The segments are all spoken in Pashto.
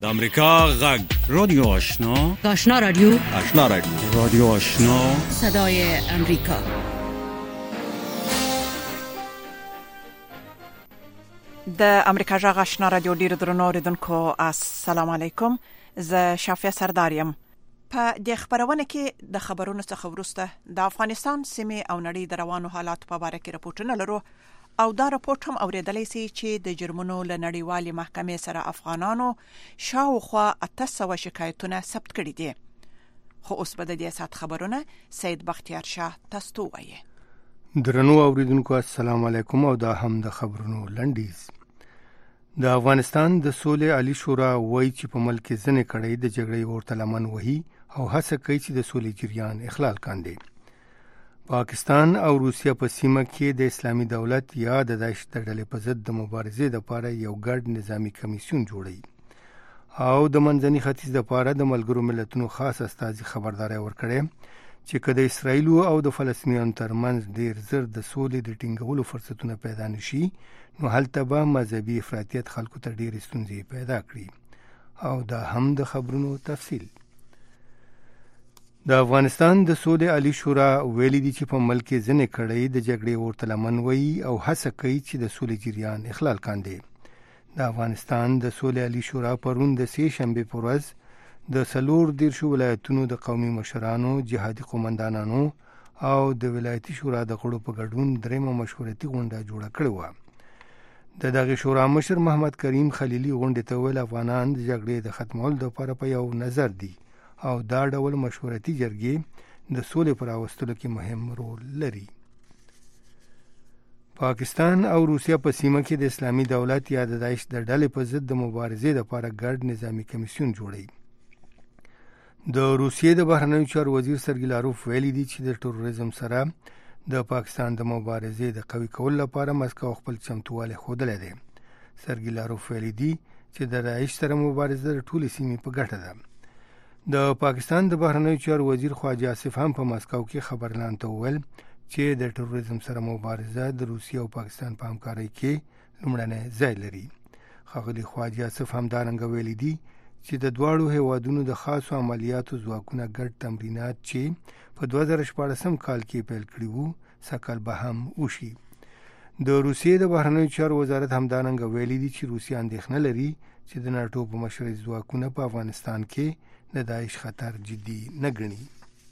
د امریکا غږ رادیو آشنا آشنا رادیو آشنا رادیو رادیو آشنا صدای امریکا. د امریکا غږ آشنا رادیو ډیر درنو اوریدونکو السلام علیکم. زه شافیا سردارم. په د خبرونه کې د خبرونو څخه وروسته د افغانستان سیمه او نړۍ د روانو حالات په اړه کې راپورټونه لرو او دا راپورټ هم اوریدلای شي چې د جرمونو له نړیوالې محکمې سره افغانانو شاوخوا 800 شکایتونه ثبت کړي دي. خو اوس به د دې سات خبرونه سید بختیار شاه تاسو وایي. درنو اوریدونکو السلام علیکم او دا هم د خبرونو لنډیز. د افغانستان د سولې عالی شورا وایي چې په ملک کې ځنې کړي د جګړې ورته لمن وهي او هڅه کوي چې د سولې جریان اخلال کاندي. پاکستان او روسیا په سیمه کې د اسلامي دولت یا د داعش د ډلې په ضد د مبارزې لپاره یو ګډ نظامی کمیسیون جوړي او د منځني ختیځ لپاره د ملګرو ملتونو خاص استازي خبرداري ورکړي چې کله اسرائیل او د فلسطینیانو ترمنځ ډیر زر د سولې د ټینګولو فرصتونه پیدا نشي نو هلته به مذهبي افراطیت خلکو ته ډیر ستونزې پیدا کړي او دا هم د خبرونو تفصیل. د افغانستان د سولې عالی شورا ویلي دي چې په ملک کې ځنې کړي د جګړې ورته لمن وهي او هڅه کوي چې د سولې جریان اخلال کاندي. د افغانستان د سولې عالی شورا پرون د سه شنبه پر ورځ د 14 ولایتونو د قومي مشرانو، جهادي قومندانانو او د ولایتي شورا د غړو په ګډون درېمه مشورتي غونډه جوړه کړې و. د دغه شورا مشر محمد کریم خلیلی غونډه ته ویل افغانان د جګړې د ختمولو لپاره په یو نظر دي او دا ډول مشورتي جرګې د سولې پر راوستلو کې مهم رول لري. پاکستان او روسیا په سیمه کې د اسلامي دولت یا د داعش د ډلې په ضد د مبارزې لپاره ګډ نظامی کمیسیون جوړي. د روسیې د بهرنیو چارو وزیر سرګی لاروف ویلي دي چې د تروریزم سره د پاکستان د مبارزې د قوي کولو لپاره مسکو خپل چمتووالی ښودلی دی. سرګی لاروف ویلي دي چې د داعش سره مبارزه د ټولې سیمې په ګټه ده. د پاکستان د بهرنیو چارو وزیر خواجه آصف هم په مسکو کې خبرلان ته وویل چې د تروریزم سره مبارزه د روسیې او پاکستان په همکارۍ کې لومړنی ځای لري. ښاغلي خواجه آصف هم دارنګه ویلي دي چې د دواړو هیوادونو د خاصو عملیاتو ځواکونه ګډ تمرینات چې په 2014 کال کې پیل کړي وو سږ کال به هم وشي. د روسیې د بهرنیو چارو وزارت هم دارنګه ویلي دي چې روسیه اندېښنه لري چې د ناټو په مشرۍ ځواکونه په افغانستان کې د داعش خطر جدي نه ګڼي.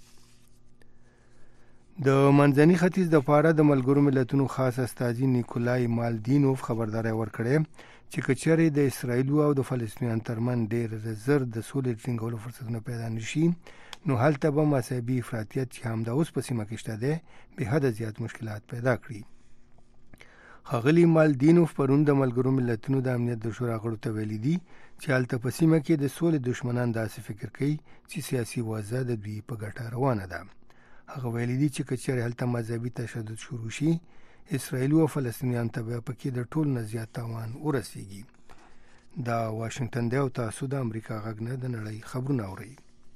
د منځني ختیځ لپاره د ملګرو ملتونو خاص استازي نیکولای مالدینوف خبرداري ورکړې چې کچېرې د اسرائیل او د فلسطینیانو ترمنځ ډېر زر د سولې ټینګولو فرصتونه پیدا نشي نو هلته به مذهبي افراطیت چې همدا اوس په سیمه کې شته دی به حد زیات مشکلات پیدا کړي. ښاغلي مالدینوف پرون د ملګرو ملتونو د امنیت د شورا غړو ته ویلي دي چې هلته په سیمه کې د سولې دشمنان داسې فکر کوي چې سیاسي وضع د دوی په ګټه روانه ده. هغه ویلي دي چې کچېرې هلته مذهبي تشدد شروع شي اسرائیل او فلسطینیان ته به پکې د ټول نه زیات تاوان ورسیږي. دا واشنگټن دی او تاسو د امریکا غږ نه د نړۍ خبرونه اورئ.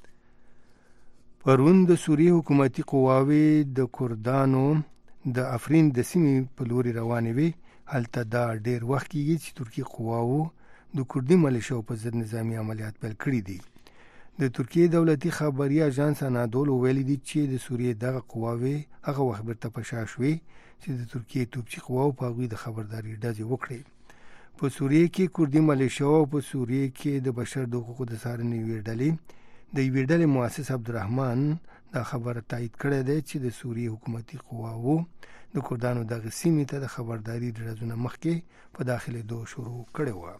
پرون د سوریې حکومتي قواوې د کردانو د افرین د سیمې په لوري روانې وي. هلته دا ډېر وخت کېږي چې ترکیې قواوو د کردي ملیشو په ضد نظامي عملیات پیل کړي دي. د ترکیې دولتي خبري اژانس انادولو ویلي دي چې د سوریې دغه قواوې هغه وخت بیرته په شا شوې چې د ترکیې توپچي قواو په هغوی د خبرداري ډزې وکړي. په سوریې کې کردي ملیشو او په سوریې کې د بشر د حقوقو د څارنې یوې ډلې د یوې ډلې مؤسس عبدالرحمن دا خبره تایید کړې ده چې د سوریې حکومتي قواو د کردانو دغه سیمې ته د خبرداري ډزونه مخکې په داخلېدو شروع کړې وه.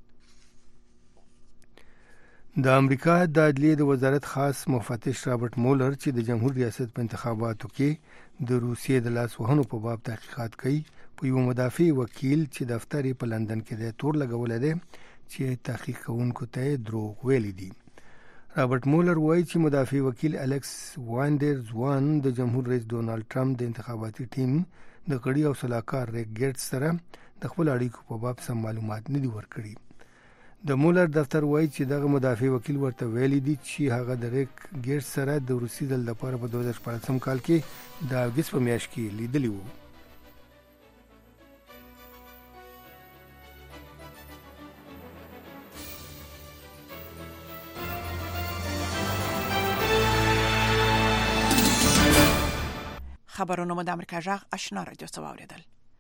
د امریکا د عدلیې د وزارت خاص مفتش رابرټ مولر چې د جمهور ریاست په انتخاباتو کې د روسیې د لاس وهنو په باب تحقیقات کوي په یو مدافع وکیل چې دفتر یې په لندن کې دی تور لګولی دی چې تحقیق کوونکو ته دروغ ویلي دي. رابرټ مولر وایي چې مدافع وکیل الکس وایندرز وان د جمهور رئیس ډونالډ ټرمپ د انتخاباتي ټیم د غړي او سلاکار ریک ګیټس سره د خپل اړیکو په باب سم معلومات نه دي ورکړي. د مولر دفتر وایي چې دغه مدافع وکیل ورته ویلي دي چې هغه د ریک ګیټس سره د روسي دل لپاره په 2014 کال کې د اګست په میاشت کې لیدلی وو. خبرونه مو د امریکا جغ آشنا رادیو څخه اوریدل.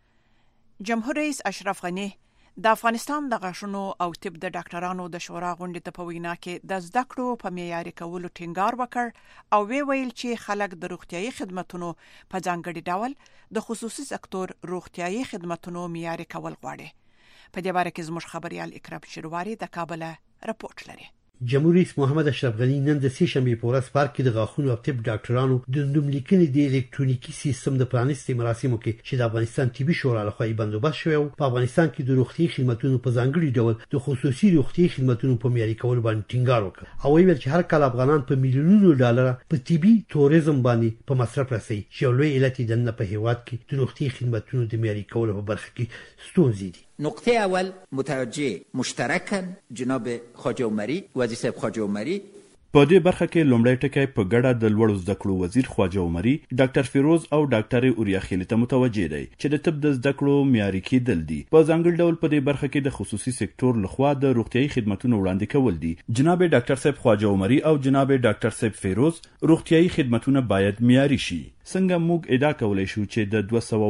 جمهور رئیس اشرف غنی د افغانستان د غاښونو او طب د ډاکټرانو د شورا غونډې ته په وینا کې د زده کړو په معیاري کولو ټینګار وکړ او ویل چې خلک د روغتيایي خدماتو په ځانګړي ډول د خصوصي سکتور روغتيایي خدماتو معیاري کول غواړي. په دې باره کې زموږ خبريال اکرام شرواری د کابل راپورټ لري. جمهور رئیس محمد اشرف غنی نن د سې شنبې په ورځ پارک کې د غاښونو او طب ډاکټرانو د نوملیکنې د الکترونیکي سیستم د پرانیستي مراسمو کې چې د افغانستان طبي شورا لخوا یې بندوبست شوی او په افغانستان کې د روغتي خدماتو په ځانګړي ډول د خصوصي روغتي خدماتو په معیاري کول باندې ټینګار وکړ او ویل چې هر کال افغانان په میلیونونو ډالر په طبي توریزم باندې په مصرف رسي چې لوی علت یې د په هیواد کې د روغتي خدماتو د معیاري کولو په برخه کې ستونزې دي. نقطه اول متوجه مشترکاً جناب خواجه عمری وزیر صاحب خواجه عمری په دې برخه کې لومړی ټکی په ګډه د لوړو زده کړو وزیر خواجه عمری ډاکټر فیروز او ډاکټر اوریا خیل ته متوجه دی چې د طب د زده کړو معیاري کېدل دي. په ځانګړي ډول په دې برخه کې د خصوصي سکتور لخوا د روغتيایي خدماتو وړاندې کول دي. جناب ډاکټر صاحب خواجه عمری او جناب ډاکټر صاحب فیروز روغتيایي خدماتونه باید معیاري شي. څنګه موږ ادعا کولای شو چې د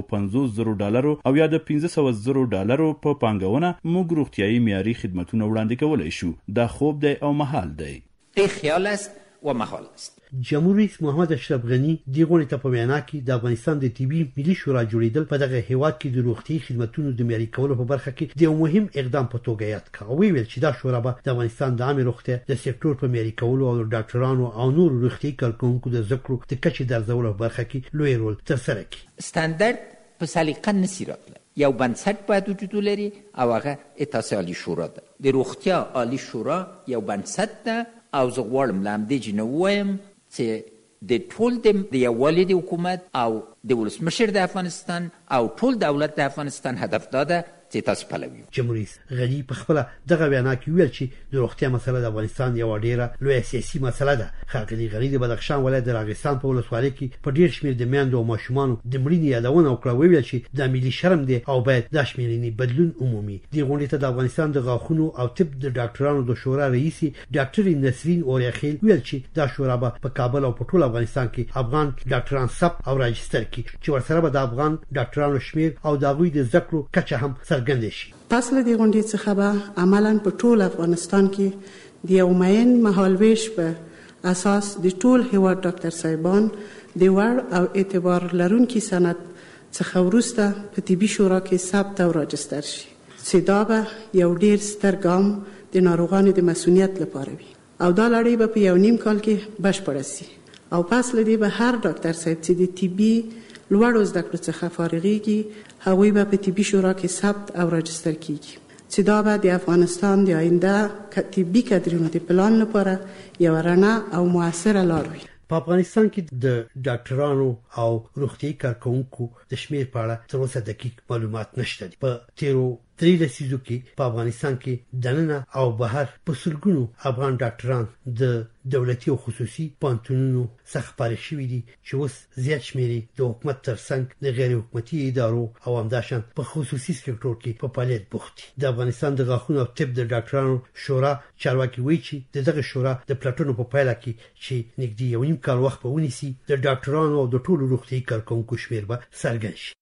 $250,000 او یا د $500,000 په پانګونه موږ روغتيایي معیاري خدماتونه وړاندې کولای شو؟ دا خوب دی او محال دی. خیال است و محال است. جمهور رئیس محمد اشرف غنی د غونډې ته په وینا کې د افغانستان د طبي ملي شورا جوړیدل په دغه هیواد کې د روغتي خدماتو د معیاري کولو په برخه کې د یو مهم اقدام په توګه یاد کړ او ویل چې دا شورا به د افغانستان د عامه روغتیا د سکتور په معیاري کولو او ډاکټرانو او نور روغتي کارکونکو د ذکر د کچې درځولو په برخه کې لوی رول ترسره کړي. استاندارد په سلیقه نسی راتله. یو بنسټ باید وجود لري او هغه اتحادیه عالی شورا ده. د روغتیا عالی شورا یو بنسټ ده او زه غواړم لامدې چې نو وایم چې د ټول د یووالي د حکومت او د ولسمشر د افغانستان او ټول دولت د افغانستان هدف داده چې تاسو پلوي. جمهور رئیس غنی په خپل دغه وینا کې ویل چې د روغتیا مسله د افغانستان یو ډیره لوی سیاسي مسله ده. ښاغلي غنی د بدخشان ولایت د راغستان په ولسوالۍ کې په ډیر شمېر د میندو او ماشومانو د مړینې یادونه وکړه. ویل چې د ملي شرم دی او باید د شمېرنې بدلون عمومي. د غونډې ته د افغانستان د غاښونو او طب د ډاکټرانو د شورا رئیس ډاکټر نسرین اورخیل ویل چې دا شورا په کابل او په ټول افغانستان کې افغان ډاکټران ثبت او راجستر کړي چې ورسره به د افغان ډاکټرانو شمیر او د هغوی د ذکر کچه هم څرګنده شي. پس له دې غونډې څخه به عملاً په ټول افغانستان کې د یو معین مهالویش په اساس د ټول هیواد ډاکټر صاحبان د وړ او اعتبار لرونکي سند څخه وروسته په طبي شورا کې ثبت او راجستر شي چې دا به یو ډیر ستر ګام د ناروغانو د مسؤلیت لپاره وي او دا لړۍ به په یو نیم کال کې بشپړه شي او پس له دې به هر ډاکټر صاحب چې د طبي لوړو زده کړو څخه فارغېږي هغوی به په طبي شورا کې ثبت او راجستر کیږي چې دا به د افغانستان د آینده طبي کادرونو د پلان لپاره یو رڼا او موثره لار وي. په افغانستان کې د ډاکټرانو او روغتي کارکونکو د شمیر په اړه تر اوسه دقیق معلومات نشته. په تیرو 3 لسیزو کې په افغانستان کې دننه او بهر په سلګونو افغان ډاکټران د دولتي او خصوصي پوهنتونونو څخه فارغ شوي دي چې اوس زیات شمیر د حکومت ترڅنګ د غیر حکومتي ادارو او همداشان په خصوصي سکتور کې په فعالیت بوخت دي. د افغانستان د غاښونو او طب د ډاکټرانو شورا چارواکي وایي چې دغه شورا د پلاټونو په پایله کې چې نږدې یو نیم کال وخت به ونیسي د ډاکټرانو او د ټولو روغتي کارکونکو شمیر به څرګند شي.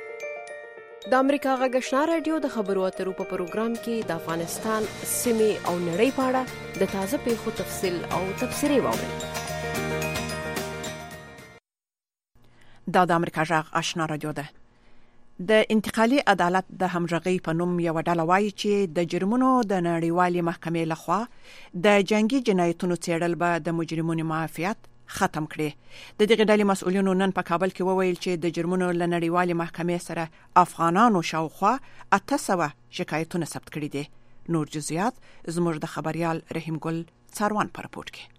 د امریکا غږ آشنا رادیو د خبرو اترو په پروګرام کې د افغانستان سیمې او نړۍ په اړه د تازه پیښو تفصیل او تبصرې واورئ. دا د امریکا غږ آشنا رادیو ده. د انتقالي عدالت د همغږي په نوم یو ډله وایي چې د جرمونو د نړیوالې محکمې لخوا د جنگي جنایتونو څېړل به د مجرمونو معافیت ختم کړي. د دغه ډلې مسؤلینو نن په کابل کې وویل چې د جرمونو له نړیوالې محکمې سره افغانانو شاوخوا 800 شکایتونه ثبت کړي دي. نور جزئیات زموږ د خبريال رحیم ګل څاروان په راپورټ کې.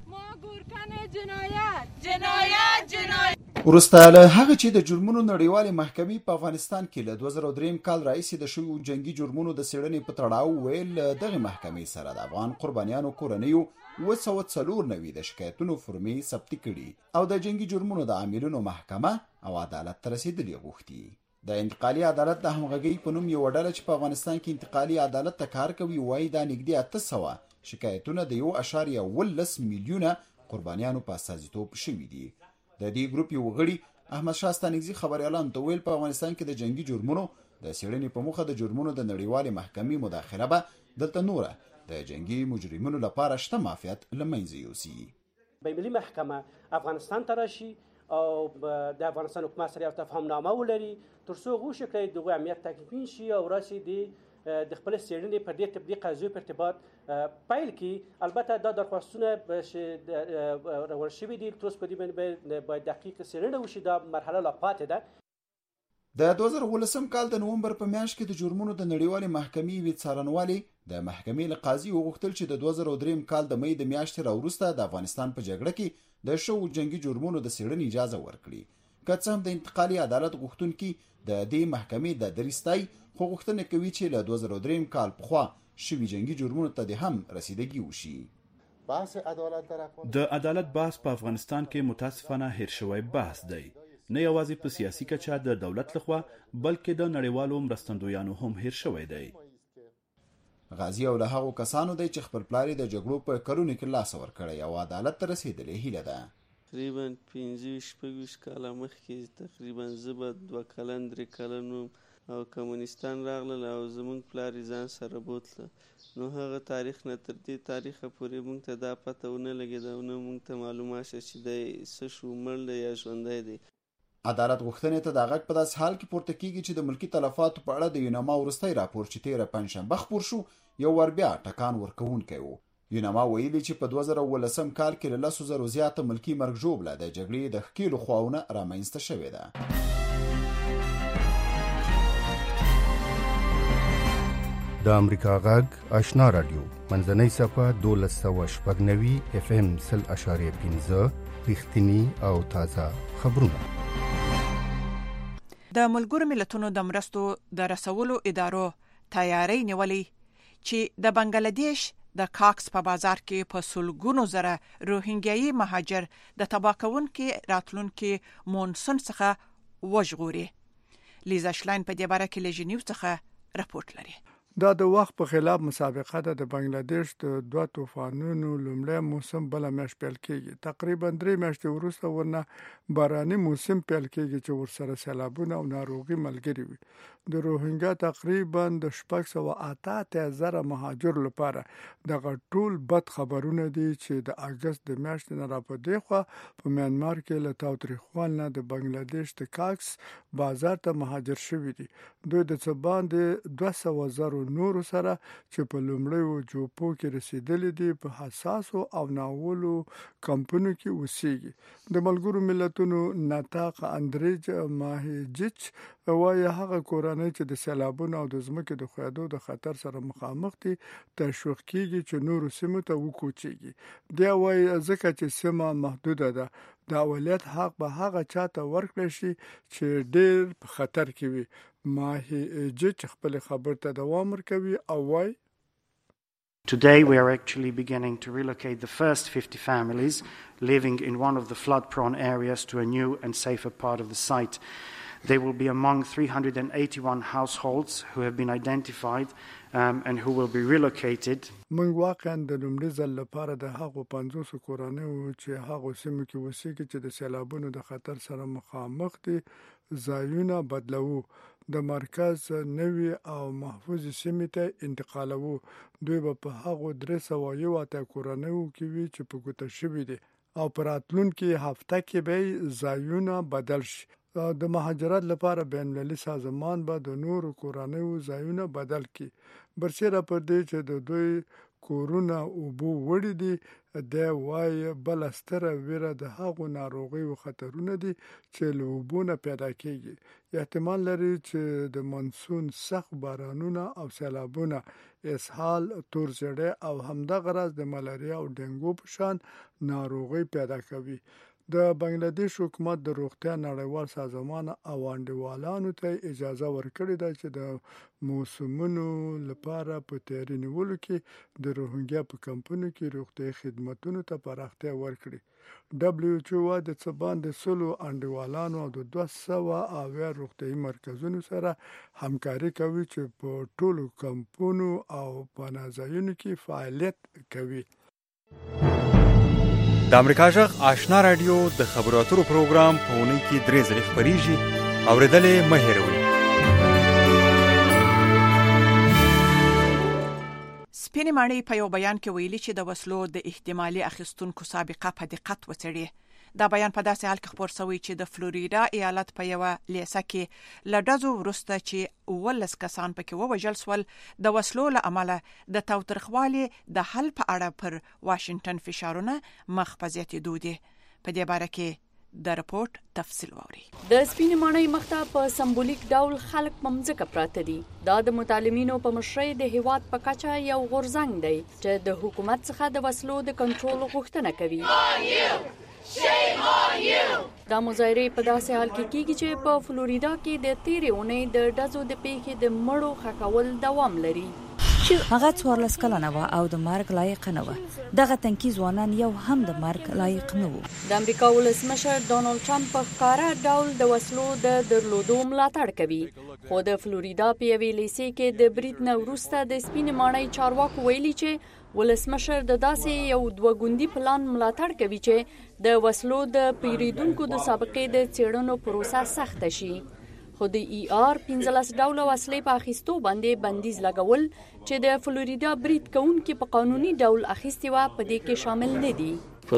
ورسته له هغه چې د جرمونو نړیوالې محکمې په افغانستان کې له 2003 کال راهیسې د شویو جنگي جرمونو د څېړنې په تړاو ویل دغه محکمې سره د افغان قربانیانو کورنیو 294 د شکایتونو فرمې ثبت کړي او د جنگي جرمونو د عاملینو محکمه او عدالت ته رسیدلې غوښتي. د انتقالي عدالت د همغږۍ په نوم یو ډله چې په افغانستان کې انتقالي عدالت ته کار کوي وایي دا نږدې 800 شکایتونه د 1.18 میلیونه قربانیانو په اساسیتوب شوي دي. د دې ګروپ یو غړي احمد شاه ستانکزي خبريالانو ته ویل په افغانستان کې د جنگي جرمونو د څېړنې په موخه د جرمونو د نړیوالې محکمې مداخله به دلته نوره د جنگي مجرمینو لپاره شته معافیت له منځه یوسي. بین‌المللي محکمه افغانستان ته راشي او د افغانستان حکومت سره یو تفاهمنامه ولري تر څو غوښه کړي دغه امنیت تکمیل شي او راشي د خپل څېړنې پر دې تطبیق قضیو په ارتباط پیل کړي. البته دا درخواستونه راوړل شوي دي تر اوسه په دې باندې باید دقیق څېړنه وشي. دا مرحله لا پاتې ده. د 2018 کال د نومبر په میاشت کې د جرمونو د نړیوالې محکمې وی څارنوالي د محکمې له قاضي وغوښتل چې د 2003 کال د مې د میاشتې راوروسته د افغانستان په جګړه کې د شو جنگي جرمونو د څېړنې اجازه ورکړي. که څه هم د انتقالي عدالت غوښتونکي د دې محکمې د دریستای خو غوښتنه کوي چې له 2003 کال پخوا شوي جنگي جرمونو ته هم رسیدګي وشي. د عدالت بحث په افغانستان کې متاسفانه هیر شوی بحث دی، نه یوازې په سیاسي کچه د دولت لخوا بلکې د نړیوالو مرستندویانو هم هیر شوی دی. غازی او له هغو کسانو دی چې خپل پلار د جګړو په کلونو کې لاس ورکړی او عدالت ته رسیدلې هیله ده. تقریبا 15-16 کاله مخکې تقریبا زه به 2 کلن 3 کلن او کمونستان راغلل او زمونږ پلار ځان سره بوتله. نو هغه تاریخ نه تر دې تاریخه پورې مونږ ته دا پته ونه لګېده او نه مونږ ته معلومه شوه چې دی څه شو، مړ دی یا ژوندی دی. عدالت غوښتنې ته د غږ په داسې حال کې پورته کیږي چې د ملکی تلفاتو په اړه د یوناما وروستی راپور چې تیره پنجشنبه خپور شو یو ور بیا ټکان ورکوونکی و. یوناما ویلي چې په 2018 کال کې له 100,000 زیاته ملکی مرګ ژوبله د جګړې د ښکېلو خواونه رامنځته شوې ده. د امریکا غږ آشنا رادیو منځنۍ صفحه 1290 FM 0.5 رښتینی او تازه خبرونه. د ملګرو ملتونو د مرستو د رسولو ادارو تیاری نیولې چې د بنگلاديش د کاکس په بازار کې په سلګونو زره روهینګیایي مهاجر د تباکونکو راتلونکو مونسون څخه وژغوري. لیزا شلاین په دې باره کې له ژنیو څخه راپورټ لري. دا د وخت په خلاف مسابقه ده. د بنگلاديش د 2 طوفانونو لومړی موسم بل میاشت پیل کیږي. تقریبا 3 میاشتې وروسته ورنه باراني موسم پیل کیږي چې ورسره سیلابونه او ناروغي ملګري وي. د روهینګا تقریبا د 688,000 مهاجر لپاره د ټول بد خبرونه دي چې د اگست د میاشتې نه راپدې خو په میانمار کې له تاوتریخوال نه د بنگلاديش د کاکس بازار ته مهاجر شوي دي. دوی د څبان د 200,000 نور سره چې په لومړیو جوپو کې رسیدلې دي په حساسو او ناولو کمپونو کې اوسېږي. د ملګرو ملتونو ناتاق اندریج ماهیجچ وايي هغه کورنۍ چې د سیلابونو او د ځمکې د ښویېدو د خطر سره مخامخ دي تشویق کیږي چې نورو سیمو ته وکوچېږي. دی وايي ځکه چې سیمه محدوده ده د اولویت حق به هغه چاته ورکړل شي چې ډېر په خطر کې وي. ماهیجچ خپل خبر ته دوام ورکوي او وايي Today we are actually beginning to relocate the first 50 families living in one of the flood-prone areas to a new and safer part of the site. They will be among 381 households who have been identified and who will be relocated. موږ واقعا د لومړي ځل لپاره د هغو 500 کورنیو چې هغو سیمو کې اوسېږي چې د سیلابونو د خطر سره مخامخ دي ځایونه بدلوو. د مرکز نوي او محفوظ سیمې ته انتقالوو. دوی به په هغو 301 کورنیو کې وي چې په ګوته شوي دي او په راتلونکي هفته کې به ځایونه بدل شي. د مهاجرت لپاره بین‌المللي سازمان به د نورو کورنیو ځایونه بدل کړي. برسېره پر دې چې د دوی کورونه اوبو وړي دي. دی وايي بل ستره ویره د هغو ناروغیو خطرونه دي چې له اوبو نه پیدا کېږي. احتمال لري چې د منسون سخت بارانونه او سیلابونه اسهال، تور زیړی او همدغه راز د ملاریا او ډینګو په شان ناروغي پیدا کوي. د بنگلاديش حکومت د روغتیا نړیوال سازمان او انډیوالانو ته اجازه ورکړې ده چې د موسمونو لپاره په تیاری نیولو کې د روهینګیا په کمپونو کې روغتیايي خدماتو ته پراختیا ورکړي. WHO د څبان د 100 انډیوالانو او د 200 روغتیايي مرکزونو سره همکاري کوي چې په ټولو کمپونو او پناه ځایونو کې فعالیت کوي. د امریکا جغ آشنا رادیو د خبرو اترو پروګرام په اونۍ کې 3 ځله خبريږي اوریدلې مه هېروئ. سپینې ماڼۍ په یو بیان کې ویلي چې د وسلو د احتمالي اخیستونکو سابقه په دقت وڅېړي. دا بیان په داسې حال کې خبر شوی چې د فلوریدا ایالت په یو لیسه کې لډزو ورسته چې 19 کسان پکې ووژل شول د وسلو له امله د تاوتریخوالي د حل په اړه پر واشنگټن فشارونه مخ په زیاتېدو دي. په دې باره کې د رپورت تفصیل ووري. د سپینې ماڼۍ مخته په سمبولیک ډول خلک ممځکه پراته دي. دا د متعلمینو په مشرۍ د هیواد په کچه یو غورځنګ دی چې د حکومت څخه د وسلو د کنټرول غوښتنه کوي. دا مظاهرې په داسې حال کې کیږي چې په فلوریدا کې د تیرې اونۍ د ډزو د پیښې د مړو ښخول دوام لري. هغه 14 کلنه و او د مرګ لایق نه و. دغه تنکي ځوانان یو هم د مرګ لایق نه وو. د امریکا ولسمشر ډونالد ټرمپ په ښکاره ډول د وسلو د درلودو ملاتړ کوي. خو د فلوریدا په یوې لیسې کې د برید نه وروسته د سپینې ماڼۍ چارواکو ویلي چې ولسمشر د داسې یو دوه ګوندي پلان ملاتړ کوي چې د وسلو د پیریدونکو د سابقې د څېړنو پروسه سخته شي. خو د ER-15 ډوله وسلې په اخیستو باندې بندیز لګول چې د فلوریدا برید کوونکي په قانوني ډول اخیستي و په دې کې شامل نه دي.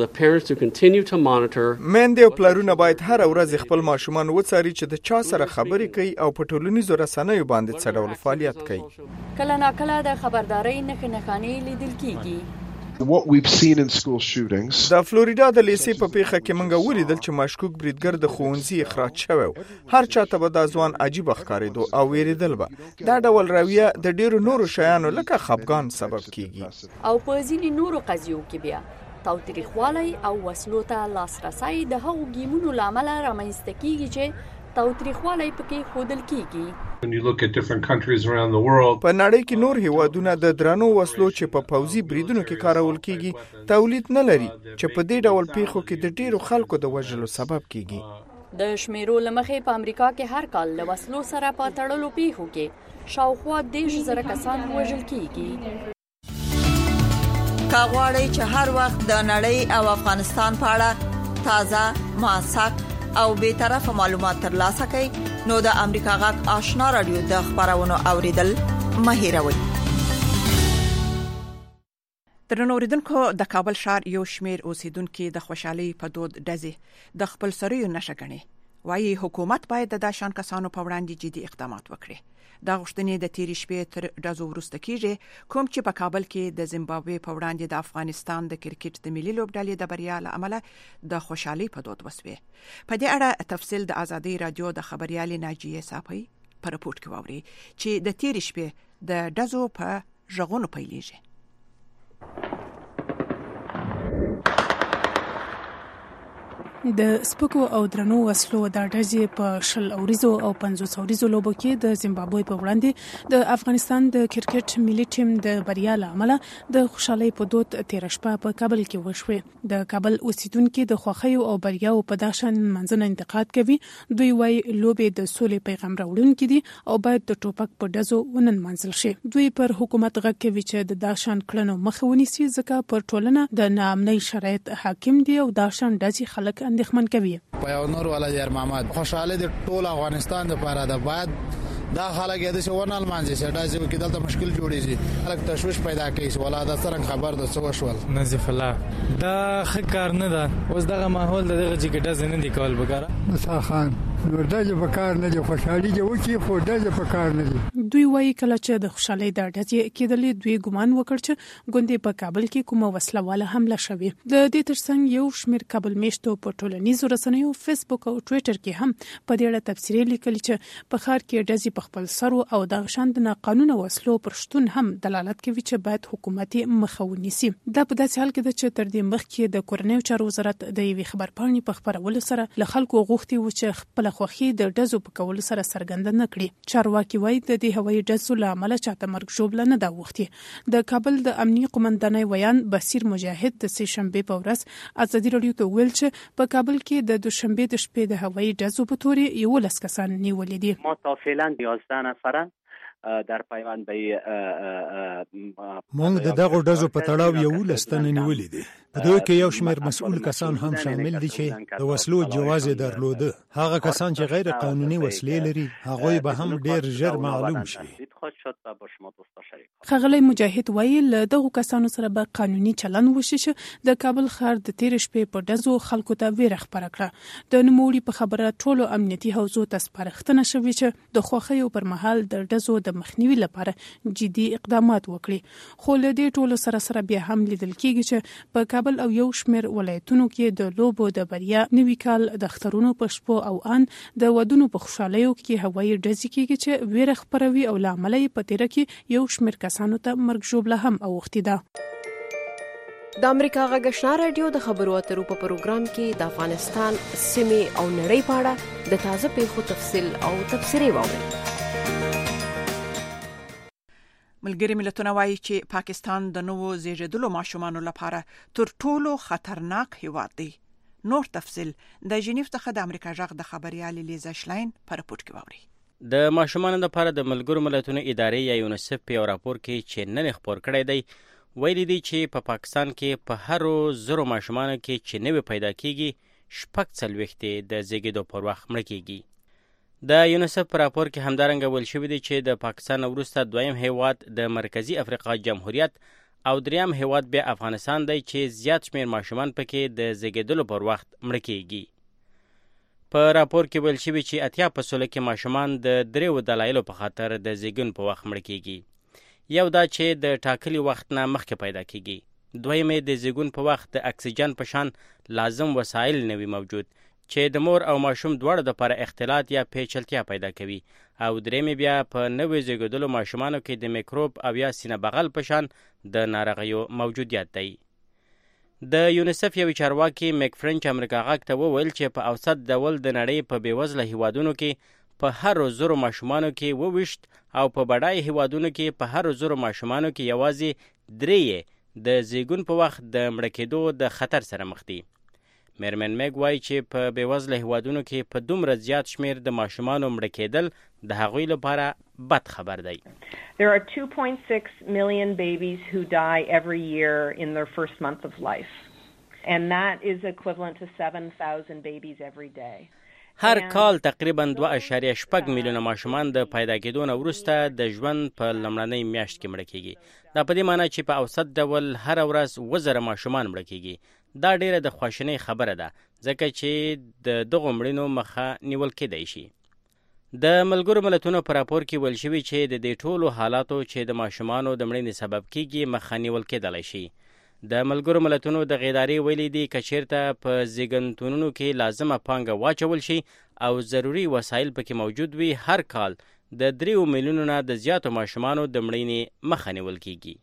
مېندې او پلرونه باید هر ورځ خپل ماشومان وڅاري چې د چا سره خبرې کوي او په ټولنیزو رسنیو باندې څه ډول فعالیت کوي. کله ناکله د خبردارۍ نښې لیدل کیږي. What we've seen in school shootings. د فلوریدا د لیسې په پیښه کې موږ ولیدل چې مشکوک بریدګر د ښوونځي اخراج شوی. هر چاته به دا ځوان عجیب ښکارېدو او ویریدل به. دا ډول رویه د ډیرو نورو شیانو لکه خپګان سبب کیږي. او په ځینې نورو قضیو کې بیا تاوتریخوالی او وسلو ته لاسرسی د هغو ګیمونو له امله رامنځته کیږي چې تاوتریخوالی پکې ښودل کیږي. When you look at different countries around the world, په نړۍ کې نور هیوادونه د درنو وسلو چې په پوځي بریدونو کې کارول کیږي تولید نه لري چې په دې ډول پیښو کې د ډیرو خلکو د وژلو سبب کیږي. د شمیرو لمخې په امریکا کې هر کال له وسلو سره په تړلو پیښو کې شاوخوا 10,000 کسان وژل کیږي. کاغواړی چې هر وخت د نړۍ او افغانستان په اړه تازه موثق او به طرفه معلومات ترلاسه کړئ نو د امریکا غږ آشنا رادیو د خبرونو اوریدل مه هېروئ. درنو اوریدونکو د کابل ښار یو شمیر اوسیدونکو د خوشحالي په دود ډزې د خپل سروي نشه غني. وايي حکومت باید د داشان کسانو په وړاندې جدي اقدامات وکړي. دا غوښتنې د تیرې شپې تر ډزو وروسته کیږي کوم چې په کابل کې د زیمبابوې په وړاندې د افغانستان د کرکټ د ملي لوبډلې د بریا له امله د خوشحالي په دود وسوي. په دې اړه تفصیل د ازادي رادیو د خبريالې ناجیه صافي په رپورت کې ووري چې د تیرې شپې د ډزو په ژغونو پیلېږي. د سپکو او درنو وسلو د ډزې په 10 اوریزو او 50 اوریزو لوبو کې د زیمبابوې په وړاندې د افغانستان د کرکټ ملي ټیم د بریا له امله د خوشحالۍ په دود تیر شپه په کابل کې وشوه. د کابل اوسیدونکو د خوښۍ او بریاو په داشان منځنه انتقاد کوي. دوی وايي لوبې د سولې پیغام راوړونکي دي او باید د ټوپک په ډزو ونن منځل شي. دوی پر حکومت غږ کوي چې د داشان کړنو مخه ونیسي ځکه پر ټولنه د ناامنۍ شرایط حاکم دي او داشان ډزې خلک اندېښمن کوي. په یو نور ولا یار محمد خوشاله د ټول افغانستان لپاره د بعد دا خلک د شونال مانځي چې دا ځکه دلته مشکل جوړیږي خلک تشويش پیدا کوي ولا د سرنګ خبر د څه وشول نظیف الله دا خکار نه ده اوس دغه ماحول دغه جګړه نه دی کول بګاره مساخان نور دغه بکار نه دی خوشحالي جو کې خو دغه بکار نه دی. دوی وايي کله چې د خوشحالۍ د ډزې کېدلې دوی ګمان وکړ چې ګوندې په کابل کې کومه وسله والا حمله شوې. د دې ترڅنګ یو شمیر کابل میشتو په ټولنیزو رسنیو فیسبوک او ټوئیټر کې هم په دې اړه تفسیري لیکلي چې په ښار کې ډزې په خپل سرو او د شاند نه قانوني وسلو پر شتون هم دلالت کوي چې باید حکومتي مخه ونیسي. دا په داسې حال کې ده چې تر دې مخکې د کورنیو چارو وزارت د یوې خبرپاڼې په خبرولو سره له خلکو غوښتي و چې خپل خوښي د ډزو په کولو سره څرګنده نه کړي. چارواکي وايي د دې هوایي ډزو له امله چاته مرګ ژوبله نه دا وختي. د کابل د امنیي قومندانۍ ویان بصیر مجاهد د سه شنبه په ورځ ازادي رادیو ته ویل چې په کابل کې د دوشنبه د شپې د هوایي ډزو په تورې 11 کسان نیولې دي. ما تا فعلا 11 نفرن در پیوند به مونږ د دغه ډزو په تړاو 11 تنه نیولې دي. په دوی کې یو شمېر مسؤل کسان هم شامل دي چې د وسلو جواز درلوده. هغه کسان چې غیر قانوني وسلې لري هغه به هم ډیر ژر معلوم شي. خغلی مجاهد ویل دغه کسانو سره به قانوني چلن وشي چې د کابل ښار د تیر شپې په ډزو خلکو ته ویره خپره کړه. د نوموړي په خبره ټولو امنیتي حوزو ته سپارښتنه شوې چې د خوښیو پر مهال د ډزو د مخنیوي لپاره جدي اقدامات وکړي. خو له دې ټولو سره بیا هم لیدل کېږي چې په کابل او یو شمېر ولایتونو کې د لوبو د بریا نوي کال د اخترونو په شپو او ان د ودونو په خوشحالیو کې هوایي ډزې کېږي چې ویره خپروي او له امله یې په تیره کې یو شمېر کسانو ته مرګ ژوبله هم اوښتې ده. د امریکا غږ آشنا رادیو د خبرو اترو په پروګرام کې د افغانستان سیمې او نړۍ په اړه د تازه پیښو تفصیل او تبصرې واورئ. ملګری ملتونه وایي چې پاکستان د نوو زیږیدلو ماشومانو لپاره تر ټولو خطرناک هیواد دی. نور تفصیل د ژنیف څخه د امریکا غږ د خبريال لیزا شلاین په راپور کې واوري. د ماشومانو لپاره د ملګرو ملتونو ادارې یا یونیسف په راپور کې چې نن خبر کړی دی ویلي دی چې په پاکستان کې په هر 100 ماشومانو کې چې نوې پیدا کیږي 46 د زیږیدو پر وخت مړ کیږي. د یونیسف په راپور کې همدارنګه ویل شوی دی چې د پاکستان وروسته دویم هیواد د مرکزی افریقا جمهوریت او دریم هیواد بیا افغانستان دی چې زیات شمیر ماشومان پکې د زیږیدلو پر وخت مړ کیږي. په راپور کې ویل شوی چې 80% کې ماشومان د دریو دلایلو په خاطر د زیږون په وخت مړ کیږي. یو دا چې د ټاکلي وخت نه مخکې پیدا کیږي. دویم د زیږون په وخت د اکسیجن په شان لازم وسایل نه وي موجود چې د مور او ماشوم دواړو لپاره اختلاط یا پیچلتیا پیدا کوي. او دریم بیا په نوې زیږیدلو ماشومانو کې د میکروب او یا سینه بغل په شان د ناروغیو موجودیت دی. د یونیسف یو چارواکي میک فرنچ امریکا غږ ته وویل چې په اوسط ډول د نړۍ په بیوزله هیوادونو کې په هر 100 ماشومانو کې 22 او په بډای هیوادونو کې په هر 100 ماشومانو کې یوازې 3 د زیږون په وخت د مړ کېدو د خطر سره مخ دي. میرمن میګ وایي چې په بیوزله هیوادونو کې په دومره زیات شمیر د ماشومانو مړ کېدل د هغوی لپاره بد خبر دی. There are 2.6 million babies who die every year in their first month of life. And that is equivalent to 7,000 babies every day. هر کال تقریبا 2.8 میلیونه ماشومان د پیدا کېدو نه وروسته د ژوند په لومړنۍ میاشت کې مړه کېږي. دا په دې معنی چې په اوسط ډول هر ورځ 1000 ماشومان مړه کېږي. دا ډیره د خواشینۍ خبره ده ځکه چې د دغو مړینو مخه نیول کېدای شي. د ملګرو ملتونو په راپور کې ویل شوي چې د دې ټولو حالاتو چې د ماشومانو د مړینې سبب کېږي مخه نیول کېدلی شي. د ملګرو ملتونو د ادارې ویلي دي که چیرته په زیږنتونونو کې لازمه پانګه واچول شي او ضروري وسایل پکې موجود وي هر کال د 3 میلیونو نه د زیاتو ماشومانو د مړینې مخه نیول کېږي.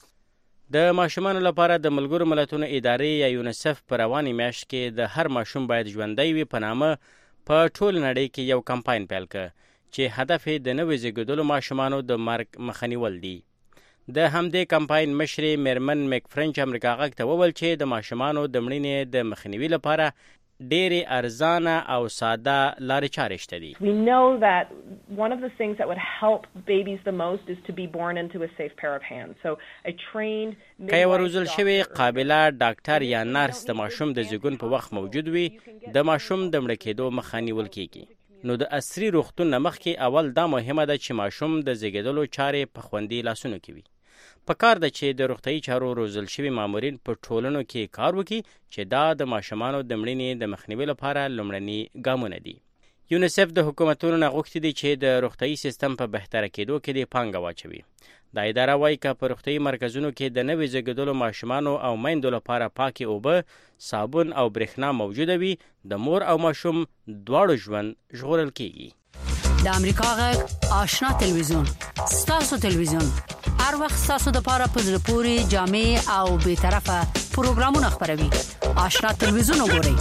د ماشومانو لپاره د ملګرو ملتونو ادارې یا یونیسف په روانې میاشت کې د هر ماشوم باید ژوندی وي په نامه په ټول نړۍ کې یو کمپاین پیل کړ چې هدف یې د نوې زیږیدلو ماشومانو د مرګ مخه نیول دي. د همدې کمپاین مشرې میرمن میک فرنچ امریکا غږ ته وویل چې د ماشومانو د مړینې د مخنیوي لپاره ډېرې ارزانه او ساده لارې چارې شته دي. We know that one of the things that would help babies the most is to be born into a safe pair of hands. So a trained که یو روزل شوی قابله ډاکټر یا نرس د ماشوم د زیږون په وخت موجود وي د ماشوم د مړه کېدو مخه نیول کېږي. نو د عصري روغتون نه مخکې اول دا مهمه ده چې ماشوم د زیږیدلو چارې په خوندي لاسونو کې وي. په کار ده چې د روغتیايي چارو روزل شوي مامورین په ټولنو کې کار وکړي چې دا د ماشومانو د مړینې د مخنیوي لپاره لومړني ګامونه دي. یونیسف د حکومتونو نه غوښتي دي چې د روغتیايي سیستم په بهتره کېدو کې د پانګه واچوي. دا اداره وایي که په روغتیايي مرکزونو کې د نوې زیږیدلو ماشومانو او میندو لپاره پاکې اوبه، صابون او برېښنا موجوده وي د مور او ماشوم دواړو ژوند ژغورل کېږي. د امریکا غږ آشنا تلویزیون ستاسو تلویزیون هر وخت ستاسو د پاره په زړه پورې جامع او به طرفه پروګرامونه خبروي. آشنا تلویزیون وګورئ.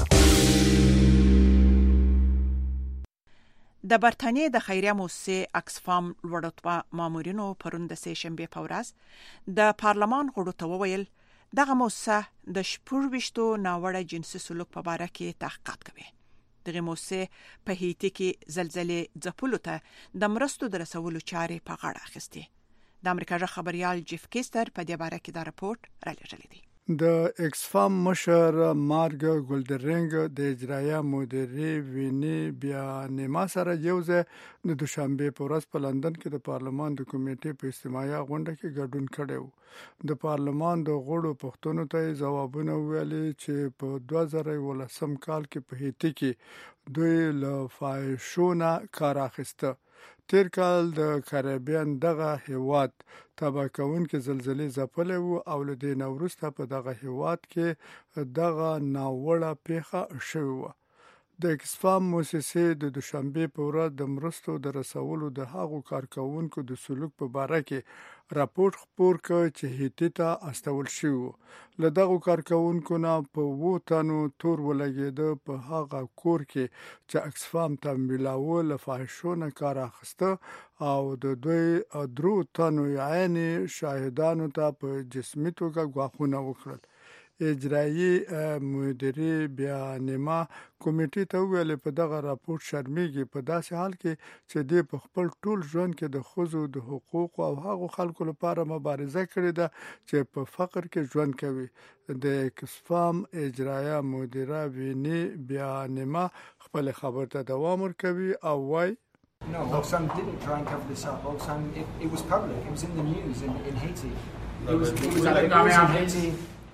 د برتانیې د خیریه موسسې اکسفام لوړرتبه مامورینو پرون د سه شنبه په ورځ د پارلمان غړو ته وویل دغه موسسه د 24 ناوړه جنسي سلوک په اړه کې تحقیقات کوي. دغه موسسه په هیټي کې زلزلې ځپلو ته د مرستو د رسولو چارې په غاړه اخیستې. د امریکا خبريال جیف کیستر په دې اړه کې دا راپورټ را لېږلی دی. د اکسفام مشر مارګ ګولډرینګ د اجرایه مدیره ویني بیانما سره یوځای د دوشنبه په ورځ په لندن کې د پارلمان د کمیټې په اجتماعي غونډه کې ګډون کړی د پارلمان د غړو پښتنو ته ځوابونه ویلي چې په 2018 کال کې په هیتي کې دوی له فاحشونه کار اخیسته. تیر کال د کریبیان دغه هیواد تبا کونکي زلزلې ځپلې وو او له دې نوروسته په دغه هیواد کې دغه ناوړه پیښه شوې وه. د اکسفام موسسې د دوشنبه په ورځ د مرستو د رسولو د هغو کارکونکو د سلوک په باره کې راپور خپور کړ چې هیټي ته استول شوی وو. له دغو کارکونکو نه په 2 تنو تور ولګېده په هغه کور کې چې اکسفام ته ملاوه له فاحشونه کار اخیسته او د دوی 3 تنو عیني شاهدانو ته په جسمي توګه غواخونه وکړل. اجرایي مدیره بیانما کمیټې ته ویل په دغه راپور شرمېږي په داسې حال کې چې د په خپل ټول ژوند کې د ښځو د حقوق او هغو خلکو لپاره مبارزه کړې ده چې په فقر کې ژوند کوي. د اکسفام اجرایه مدیره ویني بیانما خپل خبر ته دوام ورکوي او وایي No, Oxfam didn't try and cover this up. Oxfam, it was public. It was in the news in Haiti. It was in Haiti.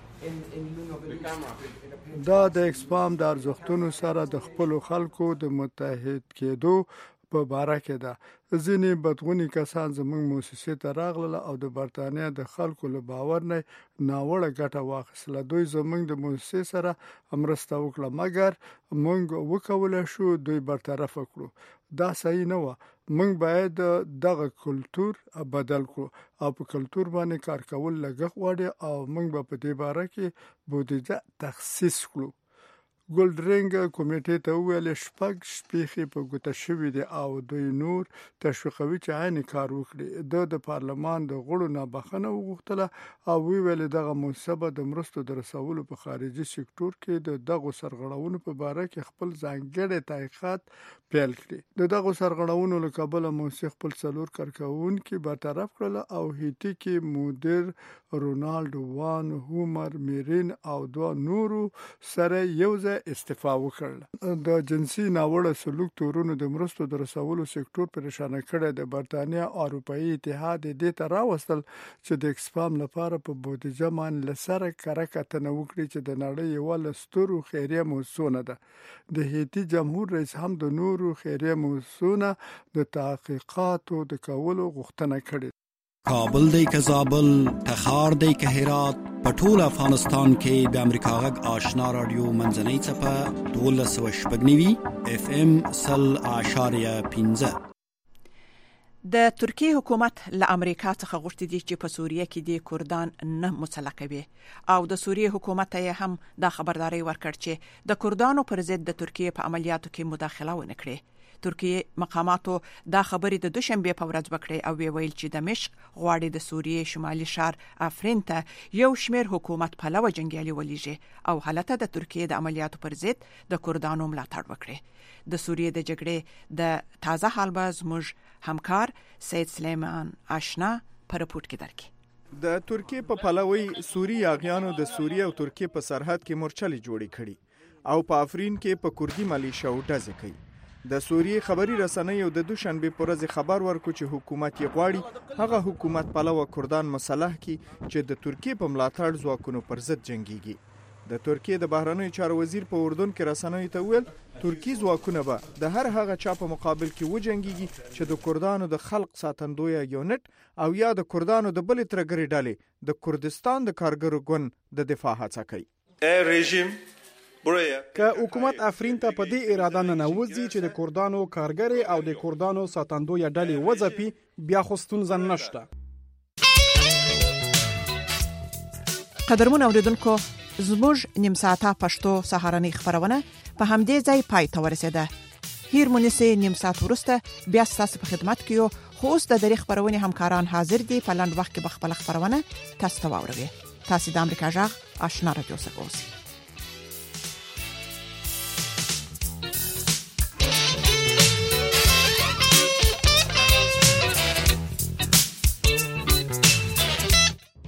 دا د اکسفام د ارزښتونو سره د خپل خلکو د متحد کېدو په باره کې ده. ځینې بدغوني کسان زموږ موسسې ته راغلل او د برتانیا د خلکو له باور نه ناوړه ګټه واخیستله. دوی زموږ د موسسې سره مرسته وکړه مګر موږ وکولی شو دوی برطرف کړو. دا صحیح نه وه. موږ باید دغه کلتور بدل کړو او په کلتور باندې کار کول لګښت غواړي او موږ به په دې باره کې بودیجه تخصیص کړو. ګولډرینګ کمیټې ته ویل 6 شپېخې په ګوته شوې دي او دوی نور تشویقوي چې عین کار وکړي. د پارلمان د غړو نه بخښنه وغوښتله او ویل دغه مناسبه د مرستو د رسولو په خارجي سکتور کې د دغو سرغړونو په باره کې خپل ځانګړي تحقیقات پیل کړي. د دغو سرغړونو له کبله موسسې خپل 4 کارکونکي برطرف کړل او هیټي کې مدیر رونالډ وان هومر میرین او 2 نورو سره یوځای استعفا وکړل. د جنسي ناوړه سلوک تورونو د مرستو د رسولو سکتور پریشان کړی. د برتانیا اروپאי اتحاد دې ته راوستل چې د اکسفام لپاره په بودیجه باندې لسره کارکتنه وکړي چې د نړۍ یو لسترو خیریه موسسه ده. د هیټي جمهور رئیس هم د نورو خیریه موسسونو د تحقیقاتو د کولو غوښتنه کړې. کابل دی که زابل، تخار دی که هرات، په ټول افغانستان کې د امریکا غږ آشنا رادیو منځنۍ څپه 1290 FM 0.15. د ترکیه حکومت له امریکا څخه غوښتي دي چې په سوریه کې د کردان نه مسلح کوي او د سوریه حکومت یې هم دا خبرداري ورکړ چې د کردانو پر ضد د ترکیه په عملیاتو کې مداخله ونه کړي. ترکیه مقاماتو دا خبرې د دوشنبه په ورځ وکړې او ویل چې دمشق غواړي د سوریه شمالي شهر افرین ته یو شمېر حکومت پلوه جنگیالي ولېږي او حالت د ترکیه د عملیاتو پر ضد د کردانو ملاتړ وکړي. د سوریه د جګړې د تازه حال به زموږ همکار سید سلیمان آشنا په رپورت کې درکړي. د ترکیه په پلوي سوریه یاغیانو د سوریه او ترکیه په سرحد کې مورچلې جوړې کړي او په افرین کې په کردي ملیشیا ډزې کوي. د سوریه خبري رسنیو د دوشنبه په ورځ خبر ورکړ چې حکومت یې غواړي هغه حکومت پلوه کردان مسلح کی چې د ترکیه په ملاتړ ځواکونو پر ضد جنگيږي. د ترکیه د بهرنیو چارو وزیر په اردن کې رسنیو ته ویل ترکی ځواکونه به د هر هغه چا په مقابل کې وجنګيږي چې د کردانو د خلق ساتندوی یونټ او یا د کردانو د بلې ترګری ډلې د کردستان د کارګرو ګوند د دفاع هڅه کوي. رژیم که حکومت افرین ته په دې اراده نه نوځي چې د کردانو کارګري او د کردانو ساتندوی ډلې وځپي بیا خو ستونزه نشته. قدرمن اوریدونکو زموږ نیم ساعته پښتو سهارنۍ خبرونه په همدې ځای پای ته ورسېده. هیر مونږه نیم ساعت وروسته بیا تاسو په خدمت کې یو خو اوس د دری خبرونه همکاران حاضر دي په لاند وخت کې به خپل خبرونه تاسو ته واوروي. تاسو د امریکا جغ آشنا رادیو سره اوسئ.